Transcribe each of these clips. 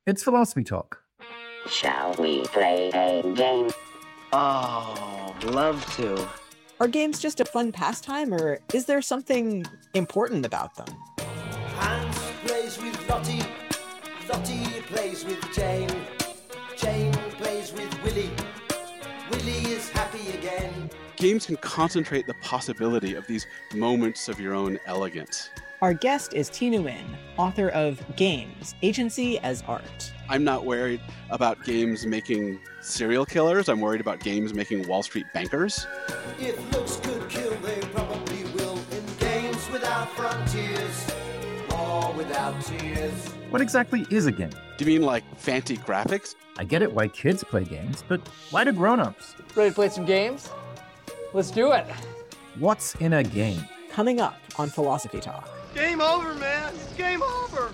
It's Philosophy Talk. Shall we play a game? Oh, love to. Are games just a fun pastime, or is there something important about them? Hans plays with Lottie, Lottie plays with Jane, Jane plays with Willie, Willie is happy again. Games can concentrate the possibility of these moments of your own elegance. Our guest is Thi Nguyen, author of Games, Agency as Art. I'm not worried about games making serial killers. I'm worried about games making Wall Street bankers. If looks could kill, they probably will in games without frontiers or without tears. What exactly is a game? Do you mean like fancy graphics? I get it why kids play games, but why do grown-ups? Ready to play some games? Let's do it. What's in a game? Coming up on Philosophy Talk. Game over, man. Game over.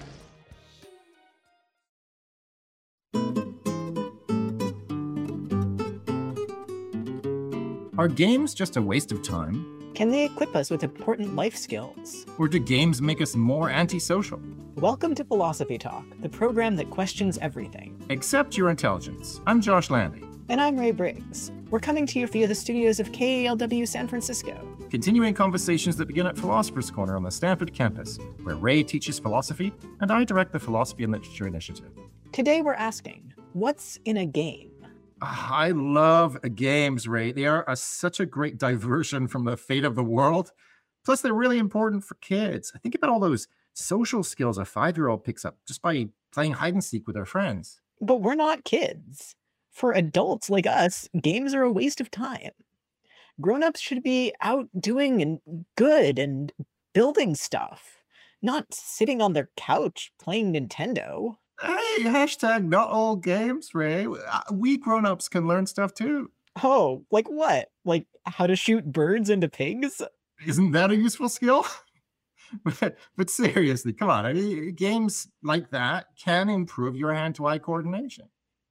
Are games just a waste of time? Can they equip us with important life skills? Or do games make us more antisocial? Welcome to Philosophy Talk, the program that questions everything. Except your intelligence. I'm Josh Landy. And I'm Ray Briggs. We're coming to you via the studios of KALW San Francisco. Continuing conversations that begin at Philosopher's Corner on the Stanford campus, where Ray teaches philosophy and I direct the Philosophy and Literature Initiative. Today we're asking, what's in a game? I love games, Ray. They are such a great diversion from the fate of the world. Plus, they're really important for kids. Think about all those social skills a 5-year-old picks up just by playing hide and seek with their friends. But we're not kids. For adults like us, games are a waste of time. Grown-ups should be out doing and good and building stuff, not sitting on their couch playing Nintendo. Hey, hashtag not all games, Ray. We grown-ups can learn stuff too. Oh, like what? Like how to shoot birds into pigs? Isn't that a useful skill? but seriously, come on. I mean, games like that can improve your hand-to-eye coordination.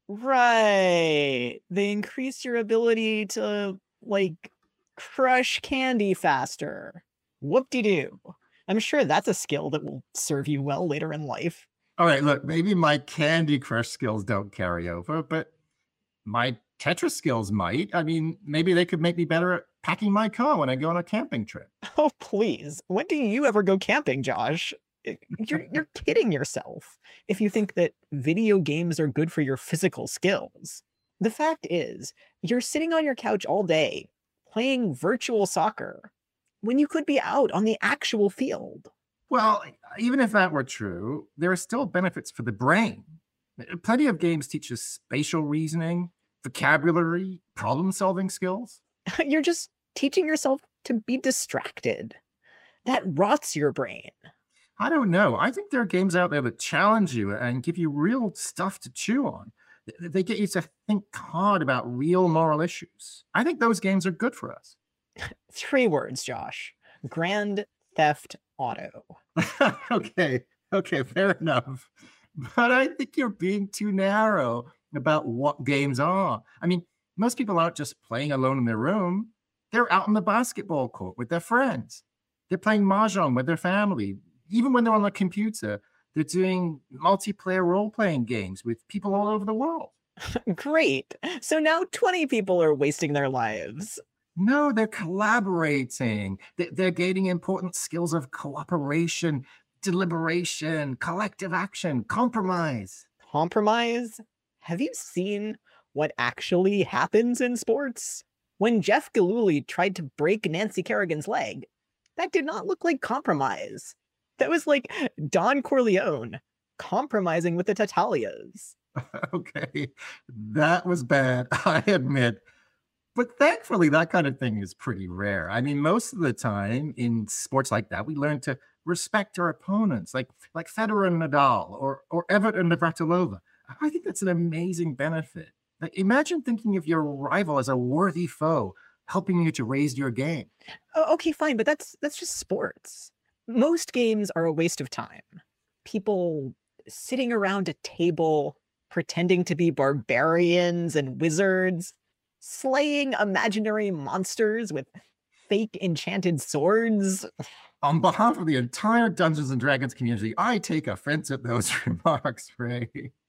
Right. They increase your ability to, like, crush candy faster. Whoop-de-doo. I'm sure that's a skill that will serve you well later in life. All right, look, maybe my Candy Crush skills don't carry over, but my Tetris skills might. I mean, maybe they could make me better at packing my car when I go on a camping trip. Oh, please. When do you ever go camping, Josh? You're kidding yourself if you think that video games are good for your physical skills. The fact is, you're sitting on your couch all day playing virtual soccer when you could be out on the actual field. Well, even if that were true, there are still benefits for the brain. Plenty of games teach us spatial reasoning, vocabulary, problem-solving skills. You're just teaching yourself to be distracted. That rots your brain. I don't know. I think there are games out there that challenge you and give you real stuff to chew on. They get you to think hard about real moral issues. I think those games are good for us. 3 words, Josh. Grand Theft Auto. Okay, fair enough. But I think you're being too narrow about what games are. I mean, most people aren't just playing alone in their room. They're out on the basketball court with their friends. They're playing Mahjong with their family. Even when they're on the computer, they're doing multiplayer role-playing games with people all over the world. Great. So now 20 people are wasting their lives. No, they're collaborating. They're gaining important skills of cooperation, deliberation, collective action, compromise. Compromise? Have you seen what actually happens in sports? When Jeff Gillooly tried to break Nancy Kerrigan's leg, that did not look like compromise. That was like Don Corleone compromising with the Tatalias. Okay, that was bad, I admit. But thankfully, that kind of thing is pretty rare. I mean, most of the time in sports like that, we learn to respect our opponents, like Federer and Nadal or Evert and Navratilova. I think that's an amazing benefit. Like, imagine thinking of your rival as a worthy foe, helping you to raise your game. Oh, okay, fine, but that's just sports. Most games are a waste of time. People sitting around a table, pretending to be barbarians and wizards, slaying imaginary monsters with fake enchanted swords. On behalf of the entire Dungeons & Dragons community, I take offense at those remarks, Ray.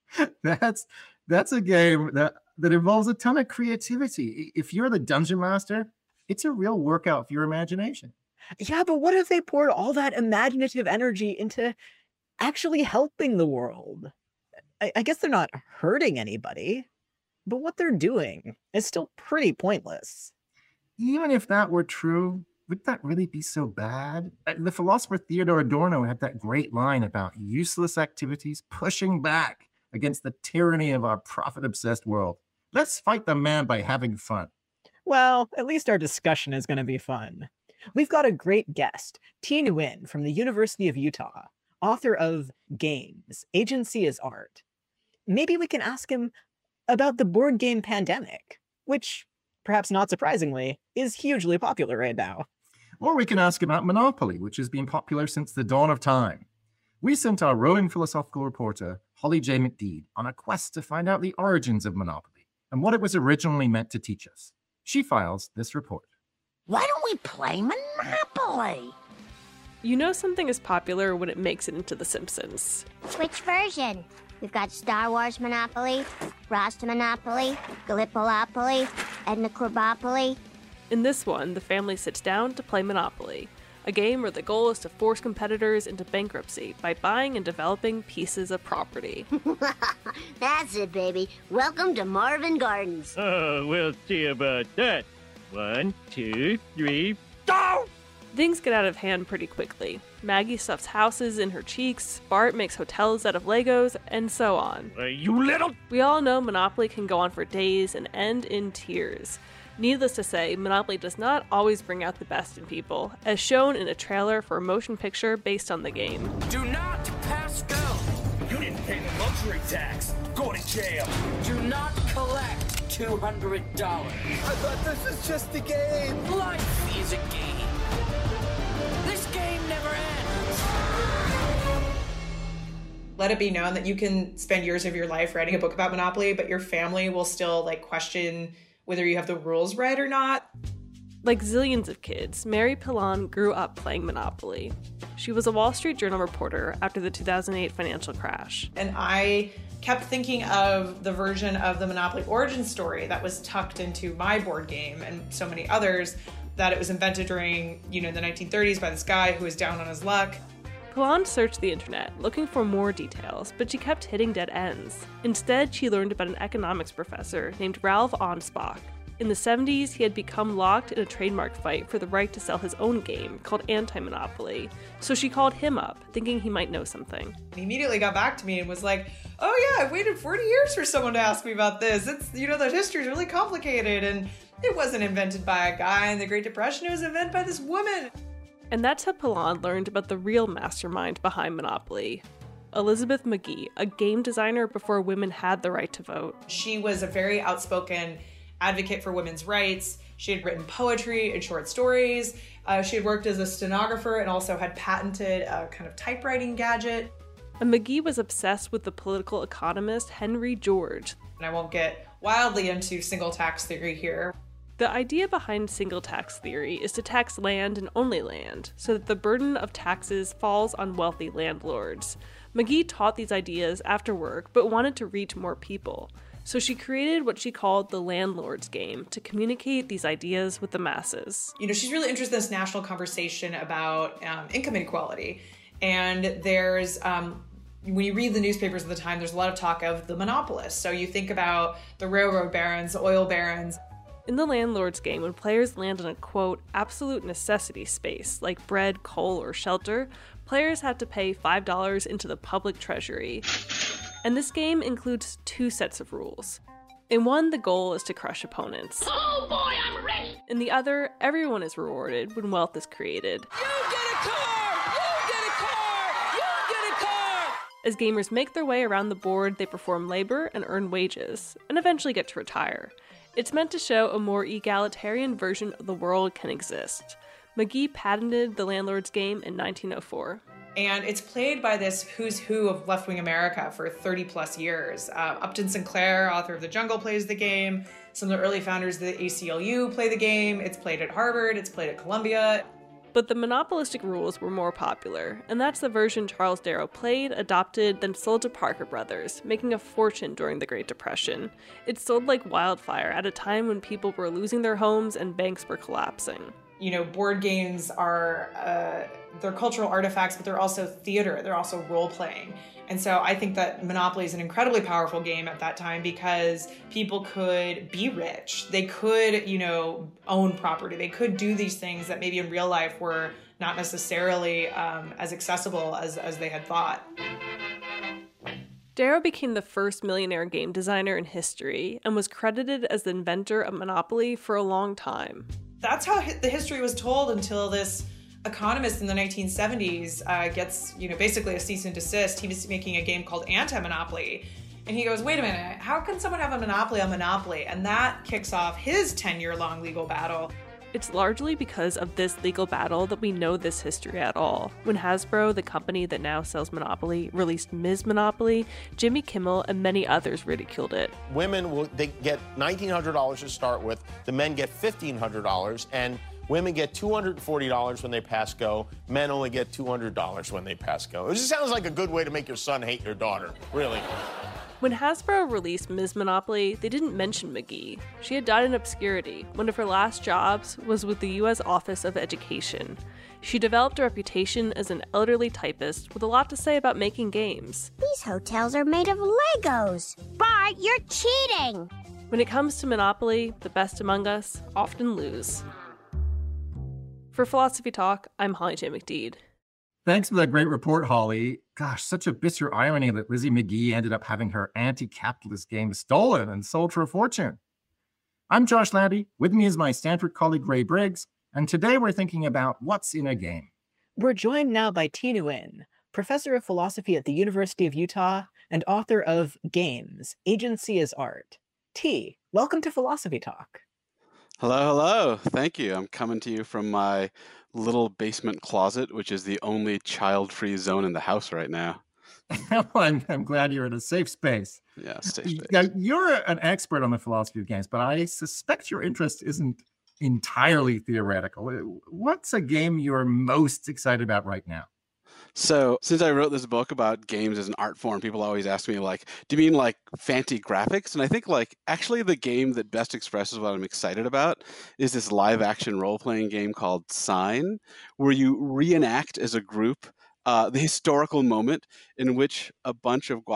That's a game that involves a ton of creativity. If you're the dungeon master, it's a real workout for your imagination. Yeah, but what if they poured all that imaginative energy into actually helping the world? I guess they're not hurting anybody, but what they're doing is still pretty pointless. Even if that were true, would that really be so bad? The philosopher Theodore Adorno had that great line about useless activities pushing back against the tyranny of our profit-obsessed world. Let's fight the man by having fun. Well, at least our discussion is going to be fun. We've got a great guest, Thi Nguyen from the University of Utah, author of Games, Agency is Art. Maybe we can ask him about the board game pandemic, which, perhaps not surprisingly, is hugely popular right now. Or we can ask about Monopoly, which has been popular since the dawn of time. We sent our roving philosophical reporter, Holly J. McDeed, on a quest to find out the origins of Monopoly and what it was originally meant to teach us. She files this report. Why don't we play Monopoly? You know something is popular when it makes it into The Simpsons. Which version? We've got Star Wars Monopoly, Rasta Monopoly, Gallipolopoly, Edna Krabopoly. In this one, the family sits down to play Monopoly, a game where the goal is to force competitors into bankruptcy by buying and developing pieces of property. That's it, baby. Welcome to Marvin Gardens. Oh, we'll see about that. 1, 2, 3, go! Things get out of hand pretty quickly. Maggie stuffs houses in her cheeks, Bart makes hotels out of Legos, and so on. You little... We all know Monopoly can go on for days and end in tears. Needless to say, Monopoly does not always bring out the best in people, as shown in a trailer for a motion picture based on the game. Do not pass go! You didn't pay the luxury tax! Go to jail! Do not collect $200. I thought this was just a game! Life is a game! This game never ends! Let it be known that you can spend years of your life writing a book about Monopoly, but your family will still, question whether you have the rules right or not. Like zillions of kids, Mary Pilon grew up playing Monopoly. She was a Wall Street Journal reporter after the 2008 financial crash. And I kept thinking of the version of the Monopoly origin story that was tucked into my board game and so many others, that it was invented during, the 1930s by this guy who was down on his luck. Pilon searched the internet, looking for more details, but she kept hitting dead ends. Instead, she learned about an economics professor named Ralph Anspach. In the 70s, he had become locked in a trademark fight for the right to sell his own game, called Anti-Monopoly, so she called him up, thinking he might know something. He immediately got back to me and was like, oh yeah, I've waited 40 years for someone to ask me about this. It's, the history's really complicated, and it wasn't invented by a guy in the Great Depression, it was invented by this woman. And that's how Pilon learned about the real mastermind behind Monopoly, Elizabeth McGee, a game designer before women had the right to vote. She was a very outspoken advocate for women's rights. She had written poetry and short stories. She had worked as a stenographer and also had patented a kind of typewriting gadget. And McGee was obsessed with the political economist Henry George. And I won't get wildly into single tax theory here. The idea behind single tax theory is to tax land and only land, so that the burden of taxes falls on wealthy landlords. McGee taught these ideas after work, but wanted to reach more people. So she created what she called the Landlord's Game to communicate these ideas with the masses. She's really interested in this national conversation about income inequality. And there's, when you read the newspapers at the time, there's a lot of talk of the monopolists. So you think about the railroad barons, the oil barons. In the Landlord's Game, when players land in a, quote, absolute necessity space, like bread, coal, or shelter, players have to pay $5 into the public treasury. And this game includes 2 sets of rules. In one, the goal is to crush opponents. Oh boy, I'm rich! In the other, everyone is rewarded when wealth is created. You get a car! You get a car! You get a car! As gamers make their way around the board, they perform labor and earn wages, and eventually get to retire. It's meant to show a more egalitarian version of the world can exist. McGee patented the Landlord's Game in 1904. And it's played by this who's who of left-wing America for 30 plus years. Upton Sinclair, author of The Jungle, plays the game. Some of the early founders of the ACLU play the game. It's played at Harvard, it's played at Columbia. But the monopolistic rules were more popular, and that's the version Charles Darrow played, adopted, then sold to Parker Brothers, making a fortune during the Great Depression. It sold like wildfire at a time when people were losing their homes and banks were collapsing. You know, board games are, they're cultural artifacts, but they're also theater, they're also role-playing. And so I think that Monopoly is an incredibly powerful game at that time because people could be rich. They could, you know, own property. They could do these things that maybe in real life were not necessarily as accessible as they had thought. Darrow became the first millionaire game designer in history and was credited as the inventor of Monopoly for a long time. That's how the history was told until this economist in the 1970s gets, you know, basically a cease and desist. He was making a game called Anti-Monopoly. And he goes, wait a minute, how can someone have a monopoly on Monopoly? And that kicks off his 10-year-long legal battle. It's largely because of this legal battle that we know this history at all. When Hasbro, the company that now sells Monopoly, released Ms. Monopoly, Jimmy Kimmel and many others ridiculed it. Women, they get $1,900 to start with, the men get $1,500, and women get $240 when they pass go. Men only get $200 when they pass go. It just sounds like a good way to make your son hate your daughter, really. When Hasbro released Ms. Monopoly, they didn't mention McGee. She had died in obscurity. One of her last jobs was with the U.S. Office of Education. She developed a reputation as an elderly typist with a lot to say about making games. These hotels are made of Legos. Bart, you're cheating! When it comes to Monopoly, the best among us often lose. For Philosophy Talk, I'm Holly J. McDede. Thanks for that great report, Holly. Gosh, such a bitter irony that Lizzie McGee ended up having her anti-capitalist game stolen and sold for a fortune. I'm Josh Landy. With me is my Stanford colleague, Ray Briggs, and today we're thinking about what's in a game. We're joined now by Thi Nguyen, professor of philosophy at the University of Utah and author of Games, Agency as Art. Thi, welcome to Philosophy Talk. Hello. Thank you. I'm coming to you from my little basement closet, which is the only child-free zone in the house right now. I'm glad you're in a safe space. Yeah, safe space. Now, you're an expert on the philosophy of games, but I suspect your interest isn't entirely theoretical. What's a game you're most excited about right now? So, since I wrote this book about games as an art form, people always ask me, like, do you mean, like, fancy graphics? And I think, like, actually the game that best expresses what I'm excited about is this live-action role-playing game called Sign, where you reenact as a group the historical moment in which a bunch of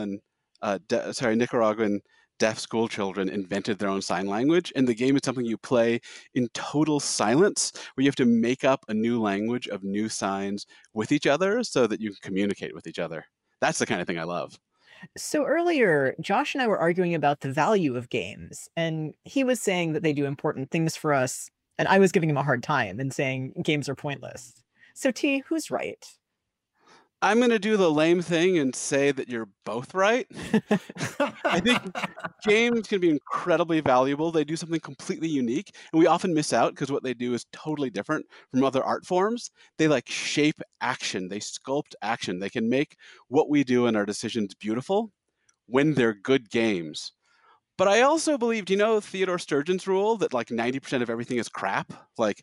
Nicaraguan deaf school children invented their own sign language, and the game is something you play in total silence, where you have to make up a new language of new signs with each other so that you can communicate with each other. That's the kind of thing I love. So earlier, Josh and I were arguing about the value of games, and he was saying that they do important things for us, and I was giving him a hard time and saying games are pointless. So Thi, who's right? I'm going to do the lame thing and say that you're both right. I think games can be incredibly valuable. They do something completely unique, and we often miss out because what they do is totally different from other art forms. They like shape action. They sculpt action. They can make what we do in our decisions beautiful when they're good games. But I also believe, do you know Theodore Sturgeon's rule that like 90% of everything is crap? Like,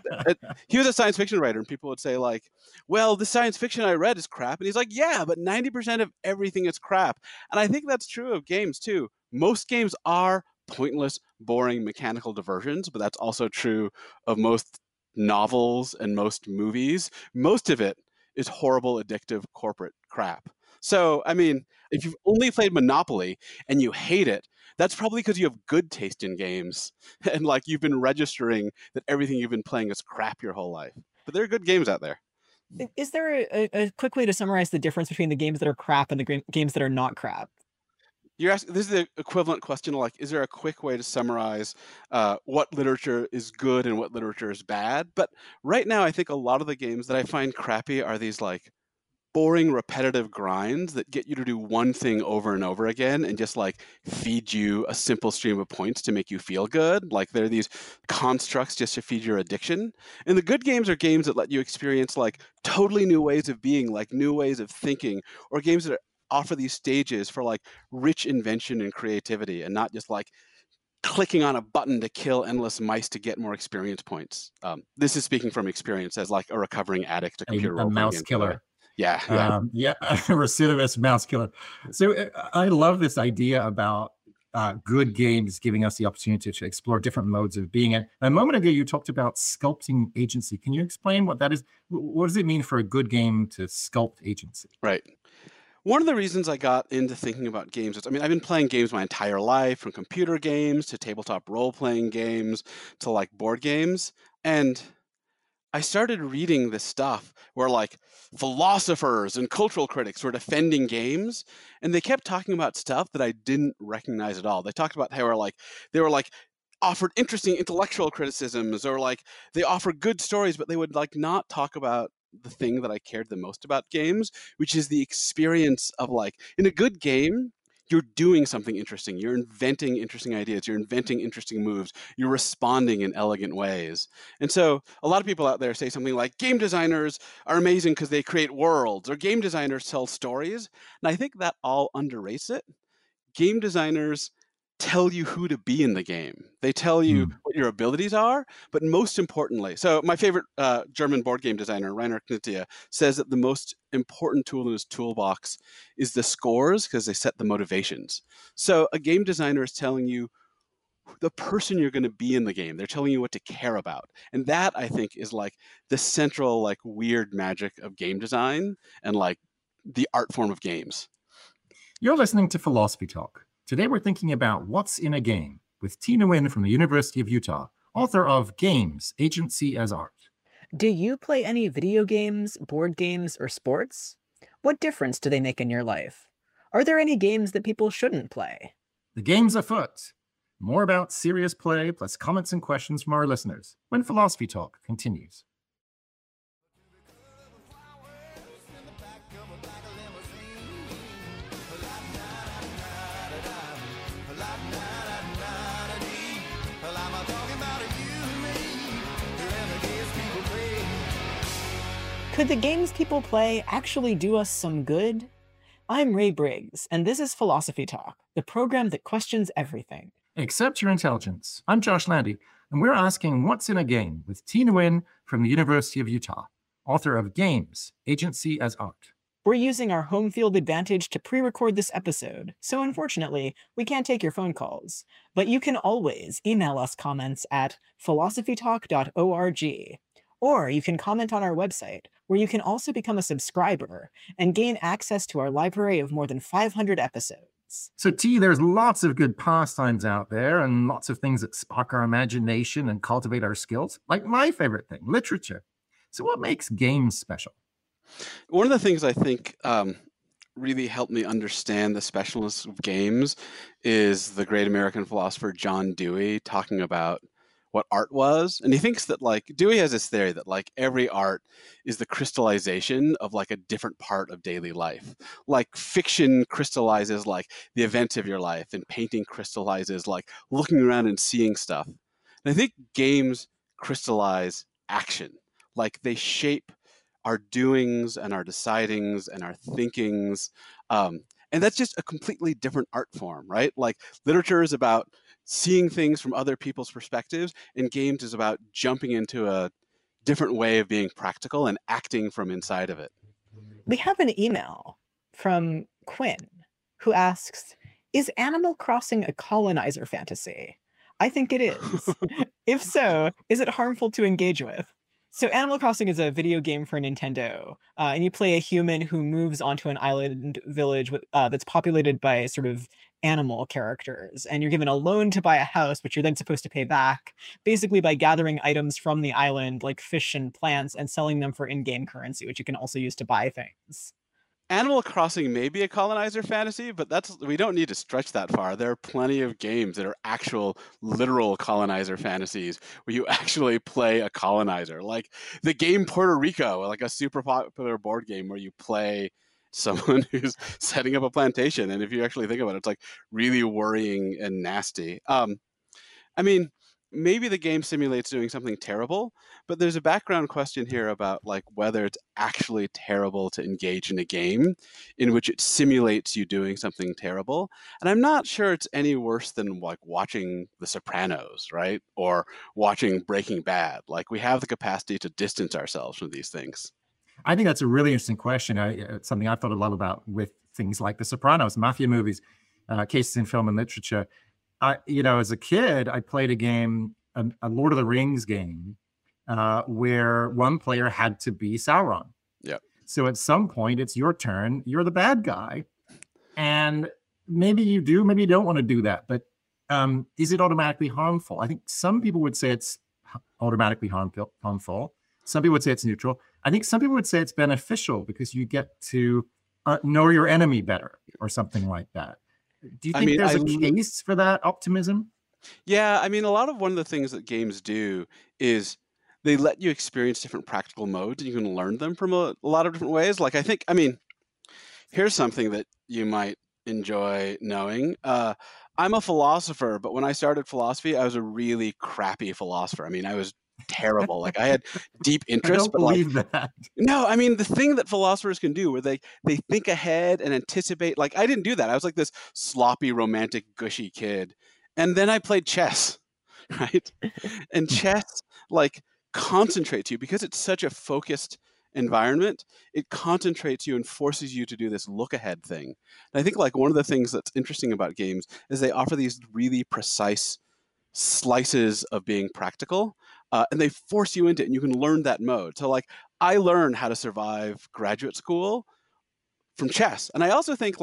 he was a science fiction writer, and people would say like, well, the science fiction I read is crap. And he's like, yeah, but 90% of everything is crap. And I think that's true of games too. Most games are pointless, boring, mechanical diversions, but that's also true of most novels and most movies. Most of it is horrible, addictive, corporate crap. So, I mean, if you've only played Monopoly and you hate it, that's probably because you have good taste in games and like you've been registering that everything you've been playing is crap your whole life. But there are good games out there. Is there a quick way to summarize the difference between the games that are crap and the games that are not crap? You're asking, this is the equivalent question, like, is there a quick way to summarize what literature is good and what literature is bad? But right now, I think a lot of the games that I find crappy are these like boring, repetitive grinds that get you to do one thing over and over again and just like feed you a simple stream of points to make you feel good. Like they're these constructs just to feed your addiction. And the good games are games that let you experience like totally new ways of being, like new ways of thinking, or games that offer these stages for like rich invention and creativity and not just like clicking on a button to kill endless mice to get more experience points. This is speaking from experience as like a recovering addict to computer A role-playing mouse games. killer. Yeah. A recidivist mouse killer. So I love this idea about good games giving us the opportunity to explore different modes of being. And a moment ago, you talked about sculpting agency. Can you explain what that is? What does it mean for a good game to sculpt agency? Right. One of the reasons I got into thinking about games is, I mean, I've been playing games my entire life, from computer games to tabletop role-playing games to like board games. And I started reading this stuff where like philosophers and cultural critics were defending games, and they kept talking about stuff that I didn't recognize at all. They talked about how they were like offered interesting intellectual criticisms, or like they offered good stories, but they would like not talk about the thing that I cared the most about games, which is the experience of like, in a good game, you're doing something interesting. You're inventing interesting ideas. You're inventing interesting moves. You're responding in elegant ways. And so a lot of people out there say something like, game designers are amazing because they create worlds, or game designers tell stories. And I think that all underrates it. Game designers tell you who to be in the game. They tell you what your abilities are, but most importantly, so my favorite German board game designer, Rainer Knizia, says that the most important tool in his toolbox is the scores, because they set the motivations. So a game designer is telling you the person you're going to be in the game. They're telling you what to care about. And that, I think, is like the central, like, weird magic of game design and like the art form of games. You're listening to Philosophy Talk. Today we're thinking about what's in a game with Tina Nguyen from the University of Utah, author of Games, Agency as Art. Do you play any video games, board games, or sports? What difference do they make in your life? Are there any games that people shouldn't play? The game's afoot. More about serious play, plus comments and questions from our listeners when Philosophy Talk continues. Could the games people play actually do us some good? I'm Ray Briggs, and this is Philosophy Talk, the program that questions everything. Accept your intelligence. I'm Josh Landy, and we're asking what's in a game with Tina Nguyen from the University of Utah, author of Games, Agency as Art. We're using our home field advantage to pre-record this episode, so unfortunately, we can't take your phone calls. But you can always email us comments at philosophytalk.org. Or you can comment on our website, where you can also become a subscriber and gain access to our library of more than 500 episodes. So, T, there's lots of good pastimes out there and lots of things that spark our imagination and cultivate our skills, like my favorite thing, literature. So what makes games special? One of the things I think really helped me understand the specialness of games is the great American philosopher John Dewey talking about what art was. And he thinks that, like, Dewey has this theory that like every art is the crystallization of like a different part of daily life. Like fiction crystallizes like the events of your life, and painting crystallizes like looking around and seeing stuff. And I think games crystallize action. Like they shape our doings and our decidings and our thinkings. And that's just a completely different art form, right? Like literature is about seeing things from other people's perspectives, and games is about jumping into a different way of being practical and acting from inside of it. We have an email from Quinn, who asks, is Animal Crossing a colonizer fantasy? I think it is. If so, is it harmful to engage with? So Animal Crossing is a video game for Nintendo, and you play a human who moves onto an island village that's populated by sort of animal characters, and you're given a loan to buy a house, which you're then supposed to pay back, basically by gathering items from the island, like fish and plants, and selling them for in-game currency, which you can also use to buy things. Animal Crossing may be a colonizer fantasy, but we don't need to stretch that far. There are plenty of games that are actual, literal colonizer fantasies where you actually play a colonizer. Like the game Puerto Rico, like a super popular board game where you play someone who's setting up a plantation. And if you actually think about it, it's like really worrying and nasty. I mean, maybe the game simulates doing something terrible, but there's a background question here about like whether it's actually terrible to engage in a game in which it simulates you doing something terrible. And I'm not sure it's any worse than like watching The Sopranos, right? Or watching Breaking Bad. Like we have the capacity to distance ourselves from these things. I think that's a really interesting question. It's something I've thought a lot about with things like The Sopranos, mafia movies, cases in film and literature. As a kid, I played a game, a Lord of the Rings game, where one player had to be Sauron. Yeah. So at some point, it's your turn. You're the bad guy, and maybe you do, maybe you don't want to do that. But is it automatically harmful? I think some people would say it's automatically harmful. Some people would say it's neutral. I think some people would say it's beneficial because you get to know your enemy better or something like that. Do you think there's a case for that optimism? Yeah, I mean, one of the things that games do is they let you experience different practical modes and you can learn them from a lot of different ways. Like here's something that you might enjoy knowing. I'm a philosopher, but when I started philosophy, I was a really crappy philosopher. I mean, I was terrible. Like I had deep interest. I don't believe that. No, I mean the thing that philosophers can do where they think ahead and anticipate. Like I didn't do that. I was like this sloppy, romantic, gushy kid. And then I played chess, right? And chess like concentrates you because it's such a focused environment. It concentrates you and forces you to do this look ahead thing. And I think like one of the things that's interesting about games is they offer these really precise slices of being practical. And they force you into it and you can learn that mode. So like I learned how to survive graduate school from chess. And I also think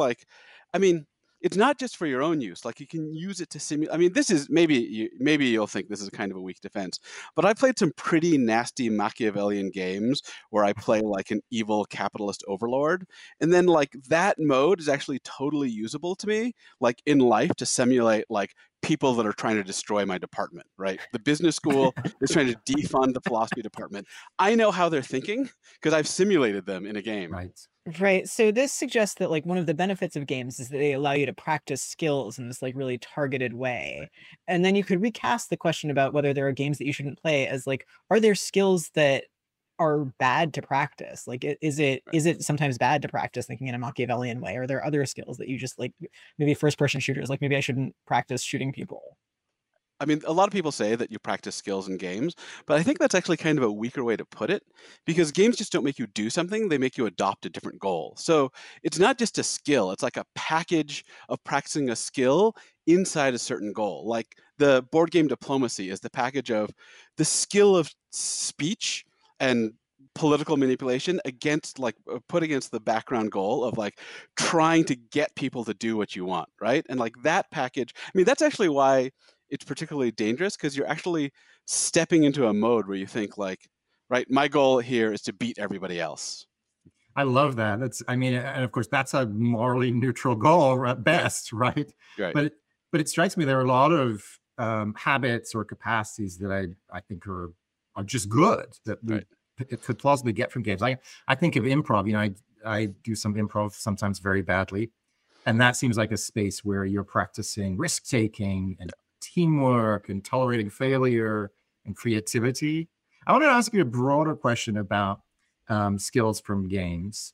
it's not just for your own use. Like you can use it to simulate. I mean, this is maybe you'll think this is kind of a weak defense, but I played some pretty nasty Machiavellian games where I play like an evil capitalist overlord. And then like that mode is actually totally usable to me, like in life to simulate like people that are trying to destroy my department, right? The business school is trying to defund the philosophy department. I know how they're thinking because I've simulated them in a game. Right. So this suggests that like one of the benefits of games is that they allow you to practice skills in this like really targeted way. And then you could recast the question about whether there are games that you shouldn't play as like, are there skills that are bad to practice? Like, is it sometimes bad to practice thinking in a Machiavellian way? Or are there other skills that you just like, maybe first person shooters, like maybe I shouldn't practice shooting people? I mean, a lot of people say that you practice skills in games, but I think that's actually kind of a weaker way to put it because games just don't make you do something, they make you adopt a different goal. So it's not just a skill, it's like a package of practicing a skill inside a certain goal. Like the board game Diplomacy is the package of the skill of speech and political manipulation put against the background goal of like trying to get people to do what you want, right? And like that package, I mean, that's actually why it's particularly dangerous because you're actually stepping into a mode where you think like, right, my goal here is to beat everybody else. I love that. And of course, that's a morally neutral goal at best, right? Right. But it strikes me there are a lot of habits or capacities that I think are just good that it could plausibly get from games. I think of improv. I do some improv sometimes very badly, and that seems like a space where you're practicing risk taking and teamwork and tolerating failure and creativity. I want to ask you a broader question about skills from games.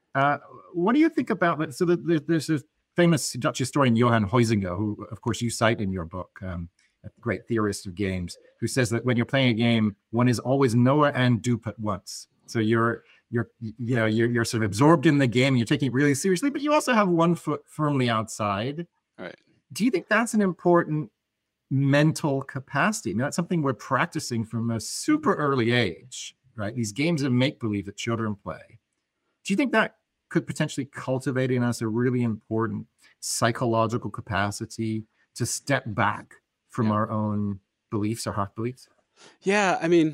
What do you think about that? So there's a famous Dutch historian, Johan Huizinga, who of course you cite in your book, a great theorist of games, who says that when you're playing a game, one is always knower and dupe at once. So you're sort of absorbed in the game, and you're taking it really seriously, but you also have one foot firmly outside. Right. Do you think that's an important mental capacity? I mean, that's something we're practicing from a super early age, right? These games of make-believe that children play. Do you think that could potentially cultivate in us a really important psychological capacity to step back from our own beliefs or heart beliefs? Yeah, I mean,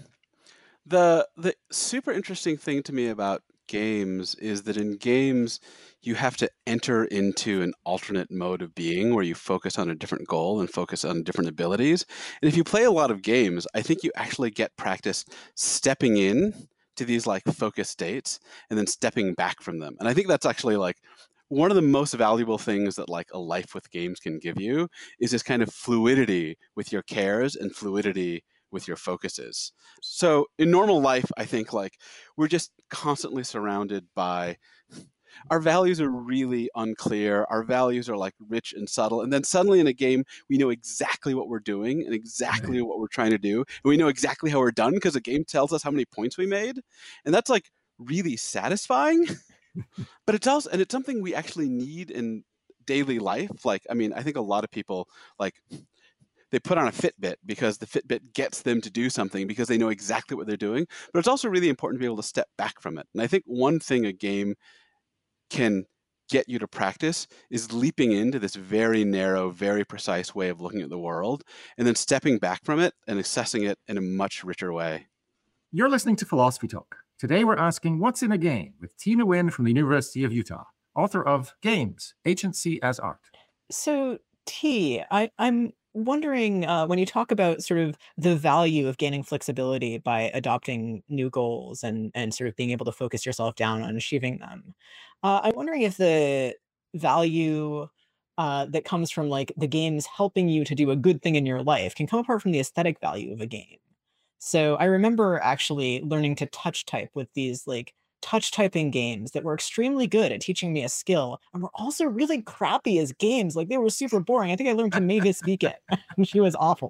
the super interesting thing to me about games is that in games, you have to enter into an alternate mode of being where you focus on a different goal and focus on different abilities. And if you play a lot of games, I think you actually get practice stepping in to these like focus states and then stepping back from them. And I think that's actually like one of the most valuable things that like a life with games can give you is this kind of fluidity with your cares and fluidity with your focuses. So in normal life, I think like we're just constantly surrounded by, our values are really unclear. Our values are like rich and subtle. And then suddenly in a game, we know exactly what we're doing and exactly what we're trying to do. And we know exactly how we're done because the game tells us how many points we made. And that's like really satisfying. But it's also, and it's something we actually need in daily life. Like, I mean, I think a lot of people like, they put on a Fitbit because the Fitbit gets them to do something because they know exactly what they're doing. But it's also really important to be able to step back from it. And I think one thing a game can get you to practice is leaping into this very narrow, very precise way of looking at the world, and then stepping back from it and assessing it in a much richer way. You're listening to Philosophy Talk. Today we're asking, what's in a game? With Tina Nguyen from the University of Utah, author of Games, Agency as Art. So, T, I'm wondering, when you talk about sort of the value of gaining flexibility by adopting new goals and sort of being able to focus yourself down on achieving them, I'm wondering if the value that comes from like the games helping you to do a good thing in your life can come apart from the aesthetic value of a game. So I remember actually learning to touch type with these like touch typing games that were extremely good at teaching me a skill and were also really crappy as games. Like they were super boring. I think I learned to Mavis Beacon and she was awful.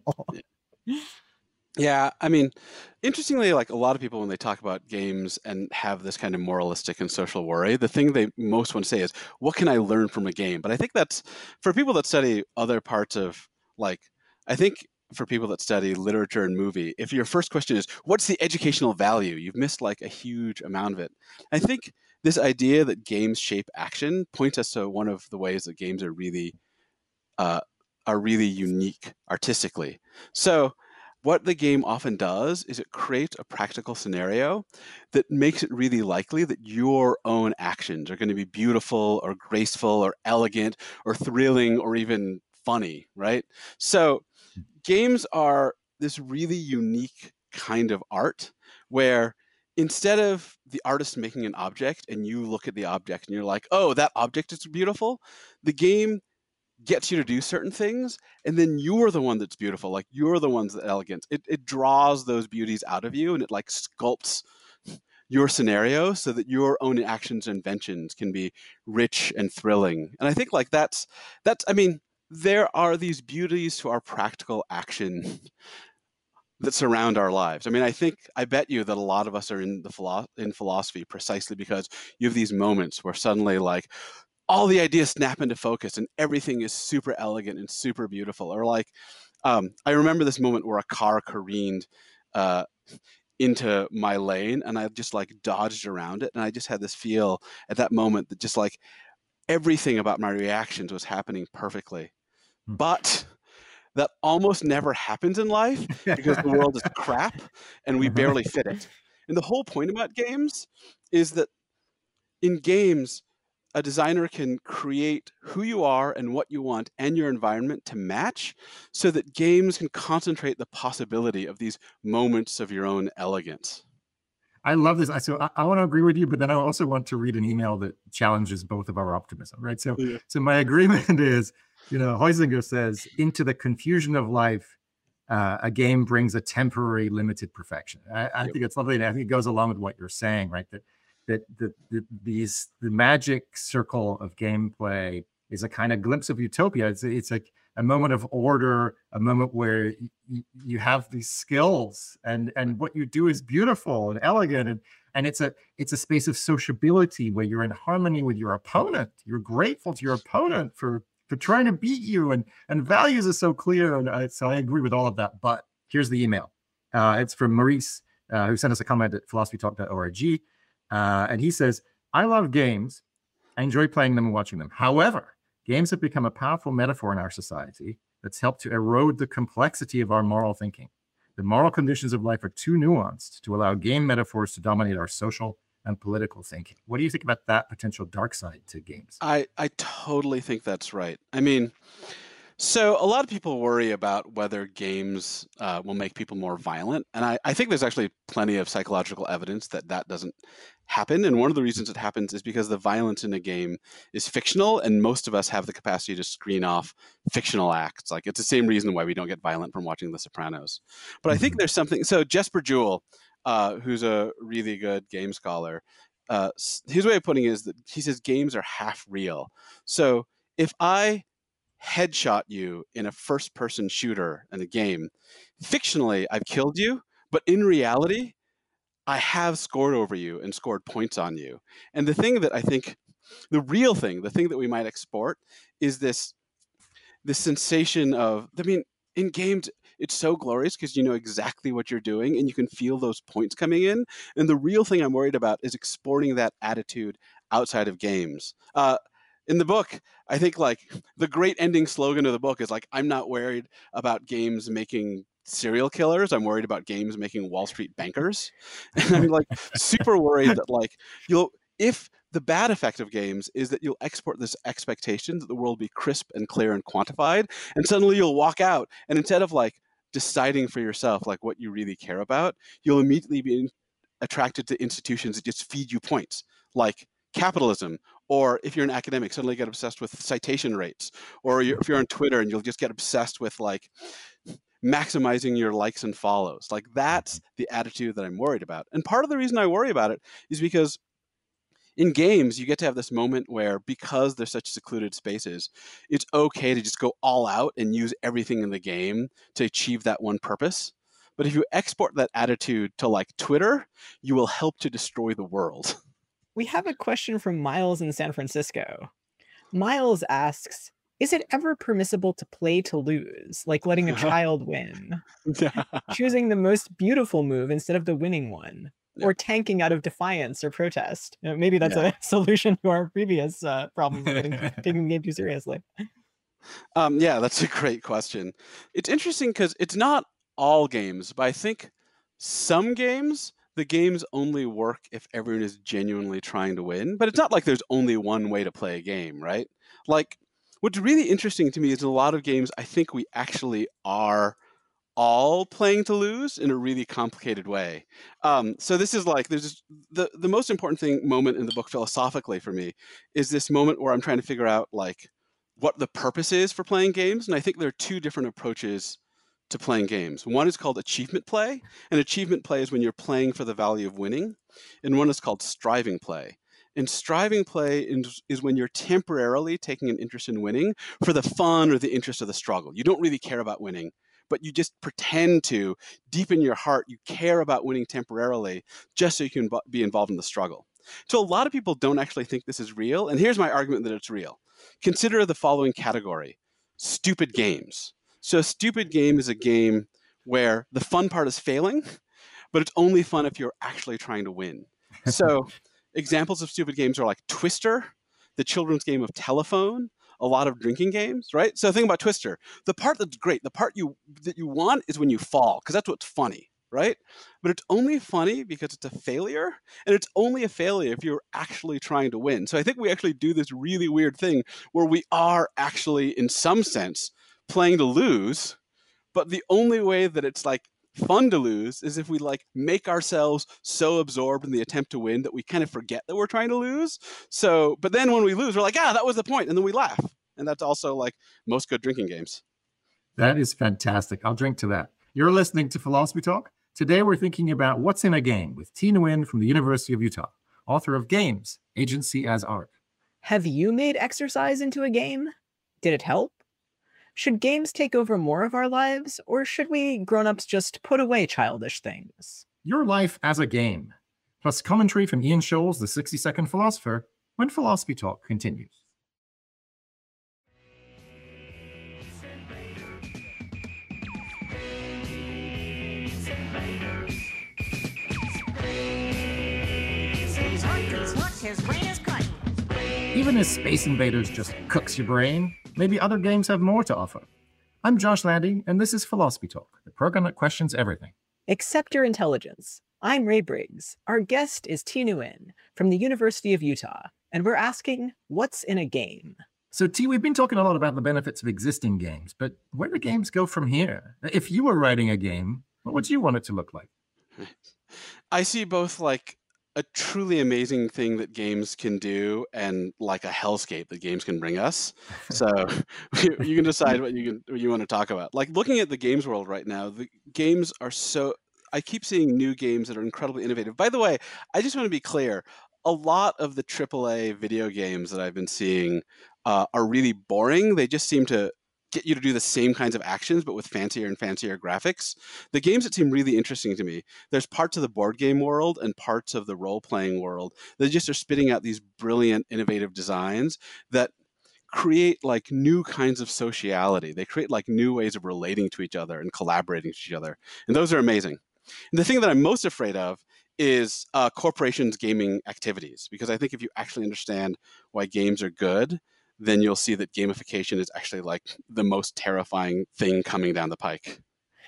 Yeah, I mean, interestingly, like a lot of people when they talk about games and have this kind of moralistic and social worry, the thing they most want to say is, what can I learn from a game? But I think that's, for people that study other parts of, like, I think for people that study literature and movie, if your first question is, what's the educational value? You've missed like a huge amount of it. I think this idea that games shape action points us to one of the ways that games are really unique artistically. So what the game often does is it creates a practical scenario that makes it really likely that your own actions are going to be beautiful or graceful or elegant or thrilling or even funny, right? So games are this really unique kind of art where instead of the artist making an object and you look at the object and you're like, oh, that object is beautiful, the game gets you to do certain things, and then you're the one that's beautiful. Like you're the one's that elegant. It draws those beauties out of you and it like sculpts your scenario so that your own actions and inventions can be rich and thrilling. And I think like that's I mean, there are these beauties to our practical action that surround our lives. I mean, I bet you that a lot of us are in philosophy precisely because you have these moments where suddenly like all the ideas snap into focus and everything is super elegant and super beautiful. Or like, I remember this moment where a car careened into my lane and I just like dodged around it. And I just had this feel at that moment that just like everything about my reactions was happening perfectly. But that almost never happens in life because the world is crap and we barely fit it. And the whole point about games is that in games, a designer can create who you are and what you want and your environment to match so that games can concentrate the possibility of these moments of your own elegance. I love this. So I want to agree with you, but then I also want to read an email that challenges both of our optimism, right? So, so my agreement is, you know, Huizinga says, into the confusion of life, a game brings a temporary limited perfection. I think it's lovely. And I think it goes along with what you're saying, right? That the magic circle of gameplay is a kind of glimpse of utopia. It's like a moment of order, a moment where you have these skills and what you do is beautiful and elegant. And it's a space of sociability where you're in harmony with your opponent. You're grateful to your opponent for trying to beat you, and values are so clear. And so I agree with all of that. But here's the email. It's from Maurice, who sent us a comment at philosophytalk.org. And he says, I love games. I enjoy playing them and watching them. However, games have become a powerful metaphor in our society that's helped to erode the complexity of our moral thinking. The moral conditions of life are too nuanced to allow game metaphors to dominate our social and political thinking. What do you think about that potential dark side to games? I totally think that's right. I mean, So a lot of people worry about whether games will make people more violent. And I think there's actually plenty of psychological evidence that that doesn't happen. And one of the reasons it happens is because the violence in a game is fictional, and most of us have the capacity to screen off fictional acts. Like, it's the same reason why we don't get violent from watching The Sopranos. But I think there's something. So Jesper Jewell, who's a really good game scholar, his way of putting it is that he says games are half real. So if I headshot you in a first-person shooter in a game, fictionally, I've killed you, but in reality, I have scored over you and scored points on you. And the thing that I think, the real thing, the thing that we might export is this sensation of, I mean, in games, it's so glorious because you know exactly what you're doing and you can feel those points coming in. And the real thing I'm worried about is exporting that attitude outside of games. In the book, I think like the great ending slogan of the book is like, I'm not worried about games making serial killers. I'm worried about games making Wall Street bankers. And I'm like super worried that like if the bad effect of games is that you'll export this expectation that the world will be crisp and clear and quantified, and suddenly you'll walk out and instead of like deciding for yourself like what you really care about, you'll immediately be attracted to institutions that just feed you points, like capitalism. Or if you're an academic, suddenly get obsessed with citation rates. Or if you're on Twitter and you'll just get obsessed with like maximizing your likes and follows. Like that's the attitude that I'm worried about. And part of the reason I worry about it is because in games, you get to have this moment where because they're such secluded spaces, it's okay to just go all out and use everything in the game to achieve that one purpose. But if you export that attitude to like Twitter, you will help to destroy the world. We have a question from Miles in San Francisco. Miles asks, is it ever permissible to play to lose, like letting a child win? Choosing the most beautiful move instead of the winning one? Or tanking out of defiance or protest? You know, maybe that's a solution to our previous problem of taking the game too seriously. Yeah, that's a great question. It's interesting because it's not all games, but I think some games, the games only work if everyone is genuinely trying to win. But it's not like there's only one way to play a game, right? Like, what's really interesting to me is in a lot of games, I think we actually are all playing to lose in a really complicated way. So this is like, there's the most important moment in the book philosophically for me is this moment where I'm trying to figure out like what the purpose is for playing games. And I think there are two different approaches to playing games. One is called achievement play, and achievement play is when you're playing for the value of winning, and one is called striving play. And striving play is when you're temporarily taking an interest in winning for the fun or the interest of the struggle. You don't really care about winning, but you just pretend to, deep in your heart, you care about winning temporarily just so you can be involved in the struggle. So a lot of people don't actually think this is real, and here's my argument that it's real. Consider the following category: stupid games. So a stupid game is a game where the fun part is failing, but it's only fun if you're actually trying to win. So examples of stupid games are like Twister, the children's game of telephone, a lot of drinking games, right? So think about Twister. The part that's great, the part that you want is when you fall, because that's what's funny, right? But it's only funny because it's a failure, and it's only a failure if you're actually trying to win. So I think we actually do this really weird thing where we are actually, in some sense, playing to lose, but the only way that it's like fun to lose is if we like make ourselves so absorbed in the attempt to win that we kind of forget that we're trying to lose. So, but then when we lose, we're like, that was the point, and then we laugh. And that's also like most good drinking games. That is fantastic. I'll drink to that. You're listening to Philosophy Talk. Today we're thinking about what's in a game with Thi Nguyen from the University of Utah, author of Games, Agency as Art. Have you made exercise into a game? Did it help? Should games take over more of our lives, or should we grown-ups just put away childish things? Your life as a game, plus commentary from Ian Scholes, the 60-second philosopher, when Philosophy Talk continues. Even as Space Invaders just cooks your brain, maybe other games have more to offer. I'm Josh Landy, and this is Philosophy Talk, the program that questions everything. Accept your intelligence. I'm Ray Briggs. Our guest is Thi Nguyen from the University of Utah, and we're asking, what's in a game? So, T, we've been talking a lot about the benefits of existing games, but where do games go from here? If you were writing a game, what would you want it to look like? I see both like a truly amazing thing that games can do and like a hellscape that games can bring us. So you can decide what you want to talk about. Like looking at the games world right now, the games are so I keep seeing new games that are incredibly innovative. By the way, I just want to be clear. A lot of the AAA video games that I've been seeing are really boring. They just seem to get you to do the same kinds of actions, but with fancier and fancier graphics. The games that seem really interesting to me, there's parts of the board game world and parts of the role-playing world that just are spitting out these brilliant, innovative designs that create like new kinds of sociality. They create like new ways of relating to each other and collaborating with each other. And those are amazing. And the thing that I'm most afraid of is corporations' gaming activities, because I think if you actually understand why games are good, then you'll see that gamification is actually like the most terrifying thing coming down the pike.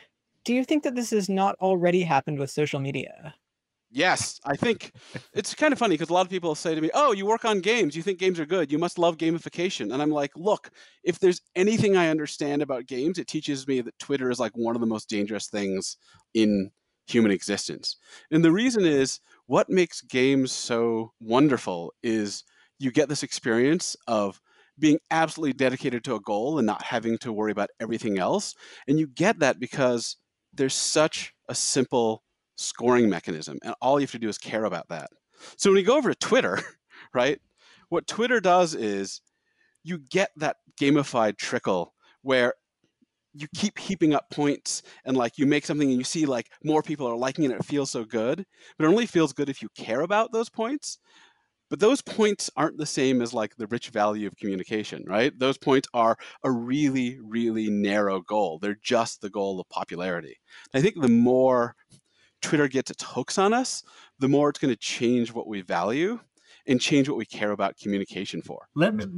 Do you think that this has not already happened with social media? Yes, I think it's kind of funny because a lot of people say to me, oh, you work on games, you think games are good, you must love gamification. And I'm like, look, if there's anything I understand about games, it teaches me that Twitter is like one of the most dangerous things in human existence. And the reason is what makes games so wonderful is you get this experience of being absolutely dedicated to a goal and not having to worry about everything else. And you get that because there's such a simple scoring mechanism, and all you have to do is care about that. So when you go over to Twitter, right, what Twitter does is you get that gamified trickle where you keep heaping up points and like you make something and you see like more people are liking it and it feels so good, but it only feels good if you care about those points. But those points aren't the same as like the rich value of communication, right? Those points are a really, really narrow goal. They're just the goal of popularity. And I think the more Twitter gets its hooks on us, the more it's going to change what we value and change what we care about communication for. Let me,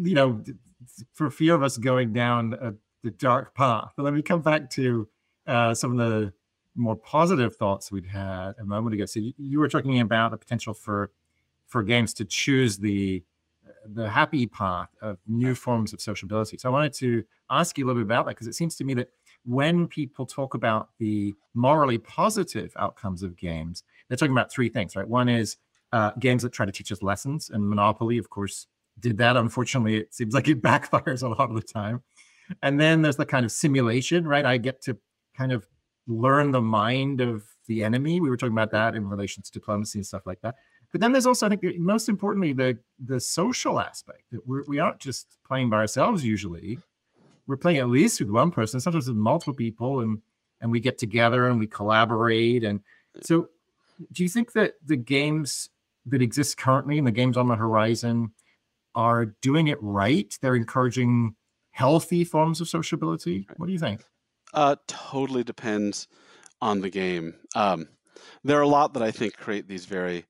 for a few of us going down the dark path, but let me come back to some of the more positive thoughts we'd had a moment ago. So you were talking about the potential for games to choose the happy path of new forms of sociability. So I wanted to ask you a little bit about that, because it seems to me that when people talk about the morally positive outcomes of games, they're talking about three things, right? One is games that try to teach us lessons, and Monopoly, of course, did that. Unfortunately, it seems like it backfires a lot of the time. And then there's the kind of simulation, right? I get to kind of learn the mind of the enemy. We were talking about that in relation to diplomacy and stuff like that. But then there's also, I think, most importantly, the social aspect, that we aren't just playing by ourselves usually. We're playing at least with one person, sometimes with multiple people, and we get together and we collaborate. And so do you think that the games that exist currently and the games on the horizon are doing it right? They're encouraging healthy forms of sociability? What do you think? Totally depends on the game. There are a lot that I think create these very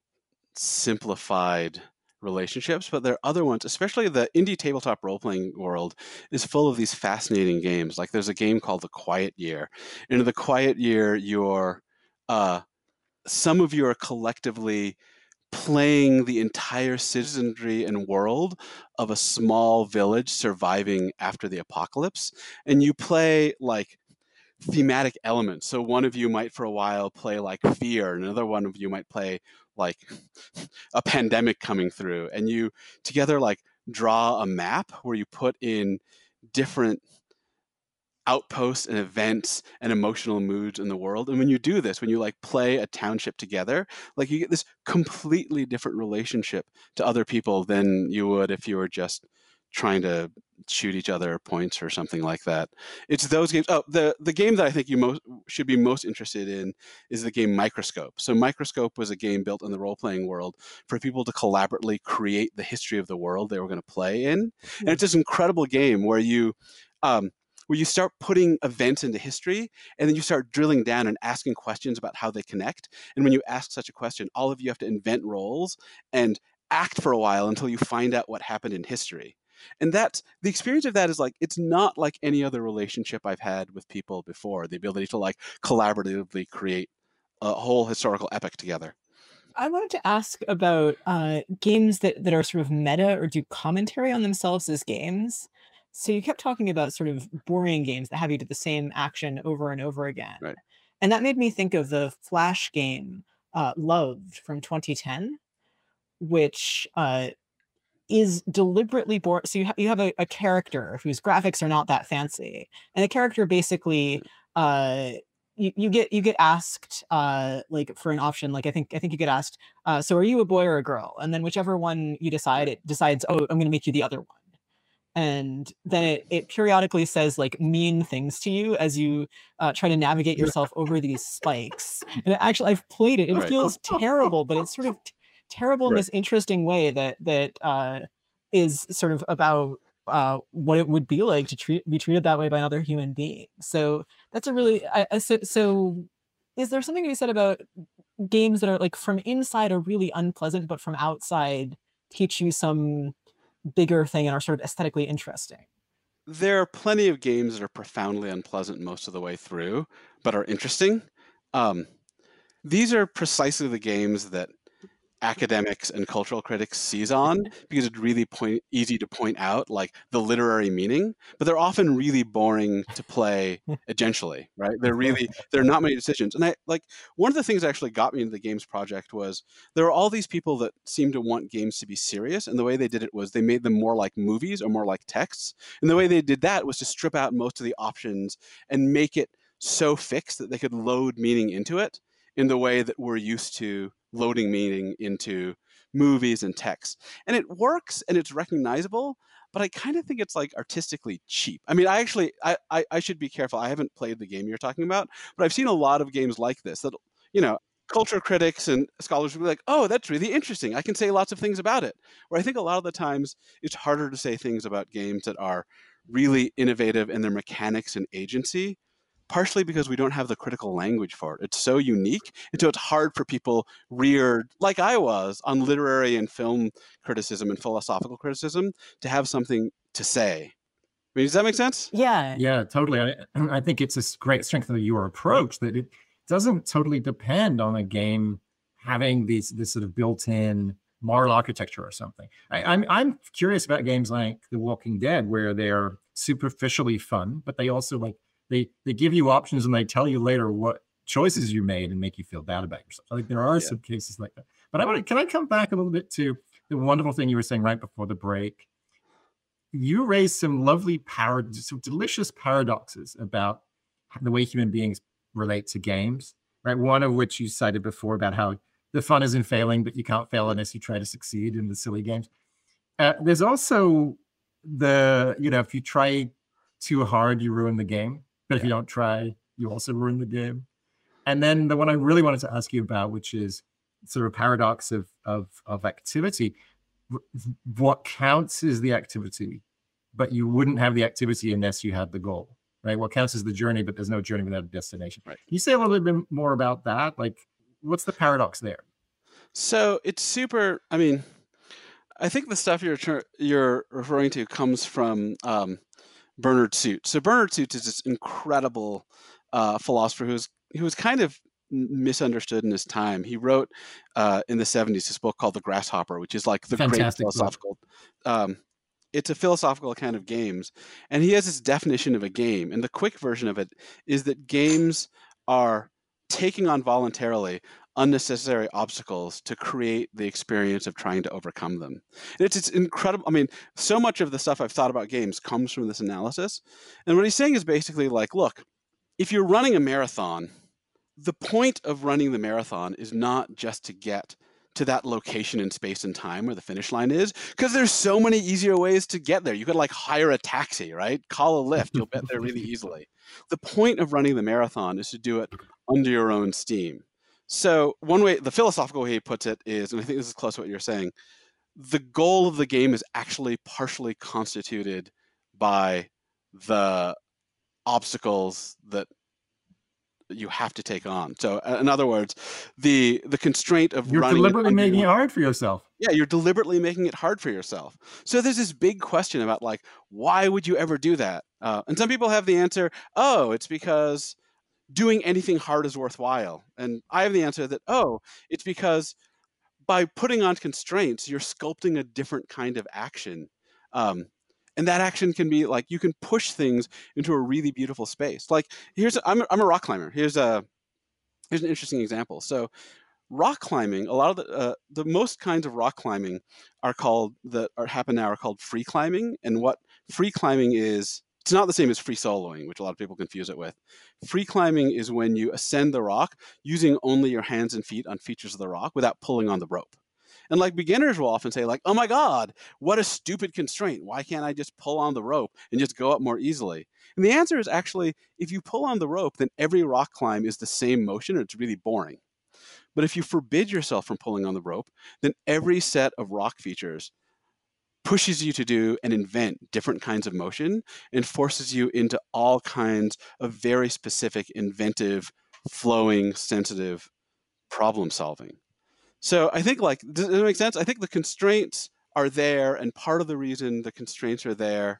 simplified relationships, but there are other ones, especially the indie tabletop role-playing world is full of these fascinating games. Like there's a game called The Quiet Year. And in The Quiet Year, some of you are collectively playing the entire citizenry and world of a small village surviving after the apocalypse. And you play like thematic elements. So one of you might for a while play like fear, and another one of you might play like a pandemic coming through, and you together like draw a map where you put in different outposts and events and emotional moods in the world. And when you do this, when you like play a township together, like you get this completely different relationship to other people than you would if you were just trying to shoot each other points or something like that. It's those games. Oh, the game that I think you should be most interested in is the game Microscope. So Microscope was a game built in the role-playing world for people to collaboratively create the history of the world they were going to play in. And it's this incredible game where you start putting events into history, and then you start drilling down and asking questions about how they connect. And when you ask such a question, all of you have to invent roles and act for a while until you find out what happened in history. And that's the experience of that is like, it's not like any other relationship I've had with people before, the ability to like collaboratively create a whole historical epic together. I wanted to ask about games that are sort of meta or do commentary on themselves as games. So you kept talking about sort of boring games that have you do the same action over and over again. Right. And that made me think of the Flash game Loved from 2010, which is deliberately boring. So you have a character whose graphics are not that fancy, and the character basically you get asked like for an option, like I think you get asked, so are you a boy or a girl? And then whichever one you decide, it decides, oh, I'm gonna make you the other one. And then it periodically says like mean things to you as you try to navigate yourself over these spikes. And actually, I've played it. It Right. feels terrible, but it's sort of terrible in Right. this interesting way that is sort of about what it would be like to be treated that way by another human being. So that's a really so. Is there something to be said about games that are like from inside are really unpleasant, but from outside teach you some bigger thing and are sort of aesthetically interesting? There are plenty of games that are profoundly unpleasant most of the way through, but are interesting. These are precisely the games that academics and cultural critics seize on because it's really easy to point out like the literary meaning, but they're often really boring to play agentially, right? There are not many decisions. And I like one of the things that actually got me into the games project was there are all these people that seem to want games to be serious, and the way they did it was they made them more like movies or more like texts. And the way they did that was to strip out most of the options and make it so fixed that they could load meaning into it in the way that we're used to loading meaning into movies and text. And it works and it's recognizable, but I kind of think it's like artistically cheap. I mean, I should be careful. I haven't played the game you're talking about, but I've seen a lot of games like this that, culture critics and scholars will be like, oh, that's really interesting. I can say lots of things about it. Where I think a lot of the times it's harder to say things about games that are really innovative in their mechanics and agency, partially because we don't have the critical language for it. It's so unique, and so it's hard for people reared, like I was, on literary and film criticism and philosophical criticism to have something to say. I mean, does that make sense? Yeah. Yeah, totally. I think it's a great strength of your approach that it doesn't totally depend on a game having this sort of built-in moral architecture or something. I'm curious about games like The Walking Dead, where they're superficially fun, but they also like they give you options and they tell you later what choices you made and make you feel bad about yourself. I think there are some cases like that. But can I come back a little bit to the wonderful thing you were saying right before the break? You raised some lovely some delicious paradoxes about the way human beings relate to games, right? One of which you cited before about how the fun is in failing, but you can't fail unless you try to succeed in the silly games. There's also if you try too hard, you ruin the game. But if you don't try, you also ruin the game. And then the one I really wanted to ask you about, which is sort of a paradox of activity. What counts is the activity, but you wouldn't have the activity unless you had the goal, right? What counts is the journey, but there's no journey without a destination. Right. Can you say a little bit more about that? Like, what's the paradox there? So it's super, I mean, I think the stuff you're referring to comes from Bernard Suits. So Bernard Suits is this incredible philosopher who was kind of misunderstood in his time. He wrote in the 70s this book called The Grasshopper, which is like the Fantastic great philosophical. It's a philosophical account of games, and he has this definition of a game. And the quick version of it is that games are taking on voluntarily unnecessary obstacles to create the experience of trying to overcome them. And it's incredible. I mean, so much of the stuff I've thought about games comes from this analysis. And what he's saying is basically like, look, if you're running a marathon, the point of running the marathon is not just to get to that location in space and time where the finish line is, because there's so many easier ways to get there. You could like hire a taxi, right? Call a Lyft, you'll get there really easily. The point of running the marathon is to do it under your own steam. So one way, the philosophical way he puts it is, and I think this is close to what you're saying, the goal of the game is actually partially constituted by the obstacles that you have to take on. So in other words, the constraint of you're deliberately making it hard for yourself. Yeah, you're deliberately making it hard for yourself. So there's this big question about like, why would you ever do that? And some people have the answer, oh, it's because doing anything hard is worthwhile. And I have the answer that, oh, it's because by putting on constraints, you're sculpting a different kind of action. And that action can be like, you can push things into a really beautiful space. Like I'm a rock climber. Here's an interesting example. So rock climbing, a lot of the most kinds of rock climbing happen now are called free climbing. And what free climbing is, it's not the same as free soloing, which a lot of people confuse it with. Free climbing is when you ascend the rock using only your hands and feet on features of the rock without pulling on the rope. And like beginners will often say like, oh my God, what a stupid constraint. Why can't I just pull on the rope and just go up more easily? And the answer is actually, if you pull on the rope, then every rock climb is the same motion, and it's really boring. But if you forbid yourself from pulling on the rope, then every set of rock features pushes you to do and invent different kinds of motion and forces you into all kinds of very specific, inventive, flowing, sensitive problem solving. So I think, like, does it make sense? I think the constraints are there, and part of the reason the constraints are there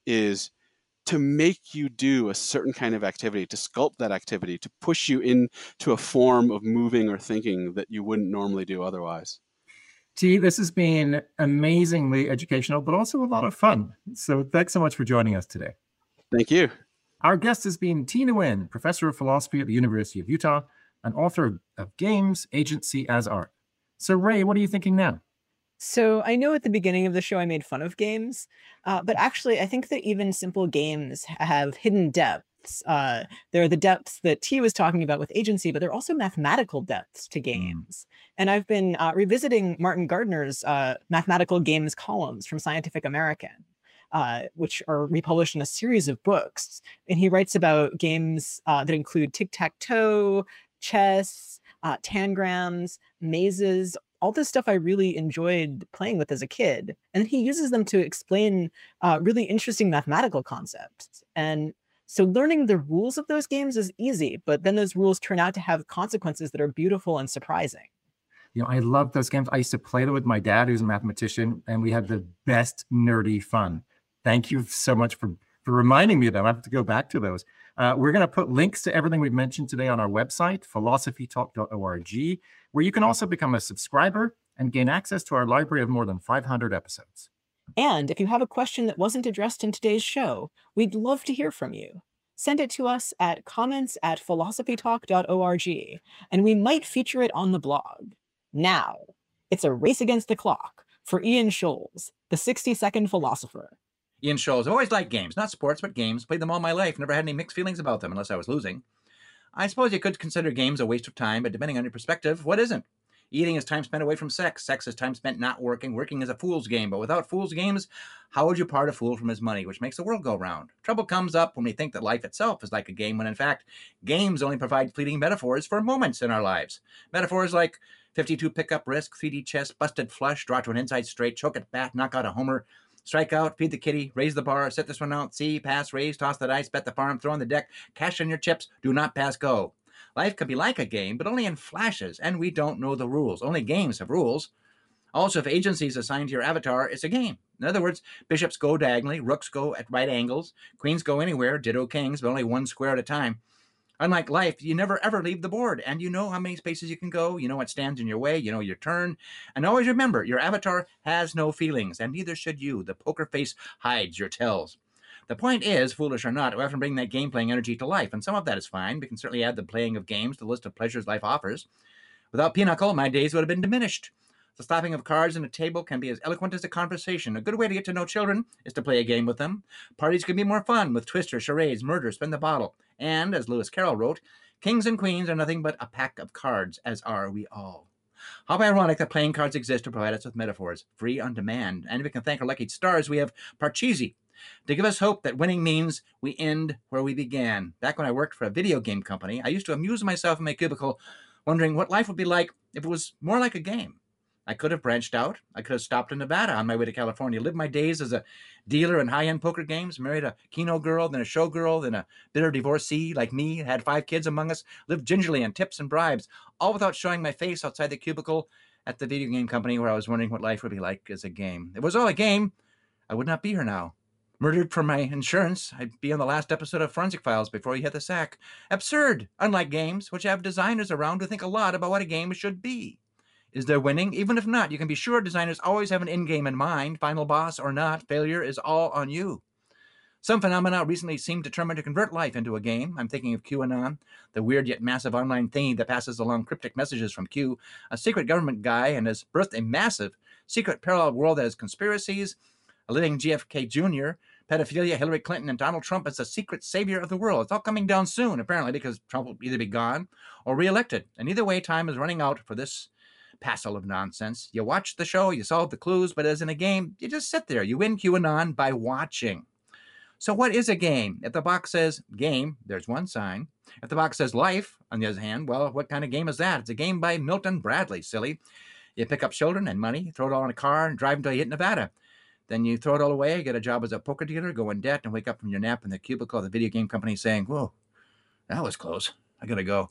is to make you do a certain kind of activity, to sculpt that activity, to push you into a form of moving or thinking that you wouldn't normally do otherwise. T, this has been amazingly educational, but also a lot of fun. So thanks so much for joining us today. Thank you. Our guest has been T. Nguyen, professor of philosophy at the University of Utah, and author of Games, Agency as Art. So Ray, what are you thinking now? So I know at the beginning of the show I made fun of games, but actually I think that even simple games have hidden depths. There are the depths that T was talking about with Agency, but there are also mathematical depths to games. And I've been revisiting Martin Gardner's mathematical games columns from Scientific American, which are republished in a series of books. And he writes about games that include tic-tac-toe, chess, tangrams, mazes, all this stuff I really enjoyed playing with as a kid. And he uses them to explain really interesting mathematical concepts. And so learning the rules of those games is easy, but then those rules turn out to have consequences that are beautiful and surprising. You know, I love those games. I used to play them with my dad, who's a mathematician, and we had the best nerdy fun. Thank you so much for reminding me of them. I have to go back to those. We're going to put links to everything we've mentioned today on our website, philosophytalk.org, where you can also become a subscriber and gain access to our library of more than 500 episodes. And if you have a question that wasn't addressed in today's show, we'd love to hear from you. Send it to us at comments@philosophytalk.org, and we might feature it on the blog. Now, it's a race against the clock for Ian Scholes, the 60-second philosopher. Ian Scholes. I've always liked games, not sports, but games. Played them all my life. Never had any mixed feelings about them unless I was losing. I suppose you could consider games a waste of time, but depending on your perspective, what isn't? Eating is time spent away from sex. Sex is time spent not working. Working is a fool's game. But without fool's games, how would you part a fool from his money, which makes the world go round? Trouble comes up when we think that life itself is like a game, when in fact, games only provide fleeting metaphors for moments in our lives. Metaphors like 52 pickup risk, 3D chess, busted flush, draw to an inside straight, choke at bat, knock out a homer, strike out, feed the kitty, raise the bar, set this one out, see, pass, raise, toss the dice, bet the farm, throw on the deck, cash in your chips, do not pass go. Life could be like a game, but only in flashes, and we don't know the rules. Only games have rules. Also, if agency is assigned to your avatar, it's a game. In other words, bishops go diagonally, rooks go at right angles, queens go anywhere, ditto kings, but only one square at a time. Unlike life, you never ever leave the board, and you know how many spaces you can go, you know what stands in your way, you know your turn. And always remember, your avatar has no feelings, and neither should you. The poker face hides your tells. The point is, foolish or not, we often bring that game-playing energy to life, and some of that is fine. We can certainly add the playing of games to the list of pleasures life offers. Without Pinochle, my days would have been diminished. The slapping of cards on a table can be as eloquent as a conversation. A good way to get to know children is to play a game with them. Parties can be more fun with twister, charades, murder, spin the bottle. And, as Lewis Carroll wrote, kings and queens are nothing but a pack of cards, as are we all. How ironic that playing cards exist to provide us with metaphors, free on demand. And we can thank our lucky stars, we have Parcheesi to give us hope that winning means we end where we began. Back when I worked for a video game company, I used to amuse myself in my cubicle wondering what life would be like if it was more like a game. I could have branched out. I could have stopped in Nevada on my way to California, lived my days as a dealer in high-end poker games, married a Keno girl, then a show girl, then a bitter divorcee like me, had 5 kids among us, lived gingerly on tips and bribes, all without showing my face outside the cubicle at the video game company where I was wondering what life would be like as a game. If it was all a game, I would not be here now. Murdered for my insurance, I'd be on the last episode of Forensic Files before you hit the sack. Absurd, unlike games, which have designers around who think a lot about what a game should be. Is there winning? Even if not, you can be sure designers always have an end game in mind. Final boss or not, failure is all on you. Some phenomena recently seem determined to convert life into a game. I'm thinking of QAnon, the weird yet massive online thingy that passes along cryptic messages from Q, a secret government guy, and has birthed a massive secret parallel world that has conspiracies, a living JFK Jr., pedophilia, Hillary Clinton, and Donald Trump as the secret savior of the world. It's all coming down soon, apparently, because Trump will either be gone or reelected. And either way, time is running out for this passel of nonsense. You watch the show, you solve the clues, but as in a game, you just sit there. You win QAnon by watching. So what is a game? If the box says game, there's one sign. If the box says life, on the other hand, well, what kind of game is that? It's a game by Milton Bradley, silly. You pick up children and money, throw it all in a car, and drive until you hit Nevada. Then you throw it all away, get a job as a poker dealer, go in debt, and wake up from your nap in the cubicle of the video game company saying, whoa, that was close. I gotta go.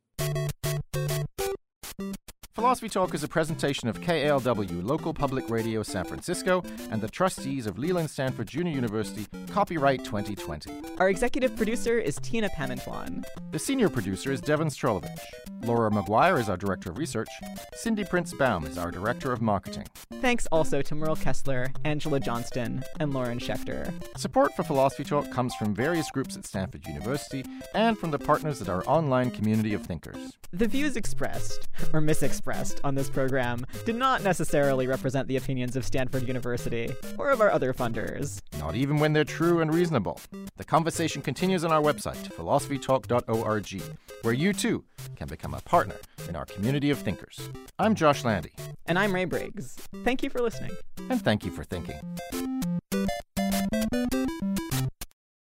Philosophy Talk is a presentation of KALW Local Public Radio San Francisco and the trustees of Leland Stanford Junior University, copyright 2020. Our executive producer is Tina Pamentwan. The senior producer is Devin Strolovich. Laura McGuire is our director of research. Cindy Prince-Baum is our director of marketing. Thanks also to Merle Kessler, Angela Johnston, and Lauren Schechter. Support for Philosophy Talk comes from various groups at Stanford University and from the partners at our online community of thinkers. The views expressed, or misexpressed, on this program do not necessarily represent the opinions of Stanford University or of our other funders. Not even when they're true and reasonable. The conversation continues on our website, philosophytalk.org, where you too can become a partner in our community of thinkers. I'm Josh Landy. And I'm Ray Briggs. Thank you for listening. And thank you for thinking.